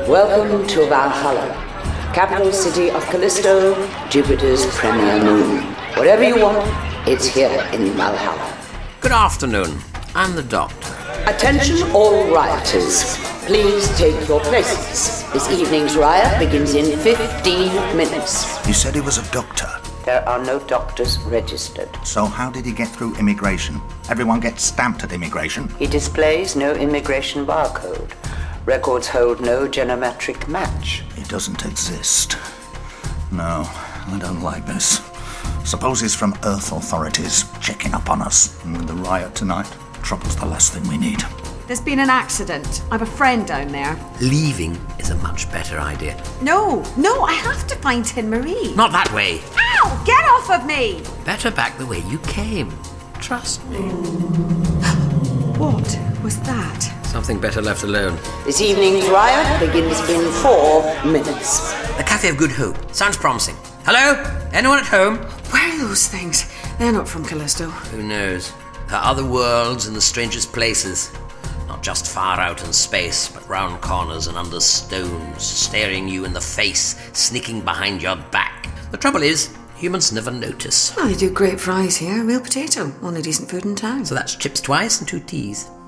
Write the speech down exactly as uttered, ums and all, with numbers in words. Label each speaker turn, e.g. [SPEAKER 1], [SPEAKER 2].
[SPEAKER 1] Welcome to Valhalla, capital city of Callisto, Jupiter's premier moon. Whatever you want, it's here in Valhalla.
[SPEAKER 2] Good afternoon. I'm the Doctor.
[SPEAKER 1] Attention all rioters. Please take your places. This evening's riot begins in fifteen minutes.
[SPEAKER 3] You said he was a doctor.
[SPEAKER 1] There are no doctors registered.
[SPEAKER 3] So how did he get through immigration? Everyone gets stamped at immigration.
[SPEAKER 1] He displays no immigration barcode. Records hold no genometric match.
[SPEAKER 3] It doesn't exist. No, I don't like this. Suppose he's from Earth authorities checking up on us. And with the riot tonight, trouble's the last thing we need.
[SPEAKER 4] There's been an accident. I've a friend down there.
[SPEAKER 2] Leaving is a much better idea.
[SPEAKER 4] No, no, I have to find Tin Marie.
[SPEAKER 2] Not that way.
[SPEAKER 4] Ow! Get off of me!
[SPEAKER 2] Better back the way you came. Trust me.
[SPEAKER 4] What was that?
[SPEAKER 2] Something better left alone.
[SPEAKER 1] This evening's riot begins in four minutes.
[SPEAKER 2] The Cafe of Good Hope. Sounds promising. Hello? Anyone at home?
[SPEAKER 4] Where are those things? They're not from Callisto.
[SPEAKER 2] Who knows? There are other worlds in the strangest places. Not just far out in space, but round corners and under stones, staring you in the face, sneaking behind your back. The trouble is, humans never notice.
[SPEAKER 4] Well, they do great fries here. Real potato. Only decent food in town.
[SPEAKER 2] So that's chips twice and two teas.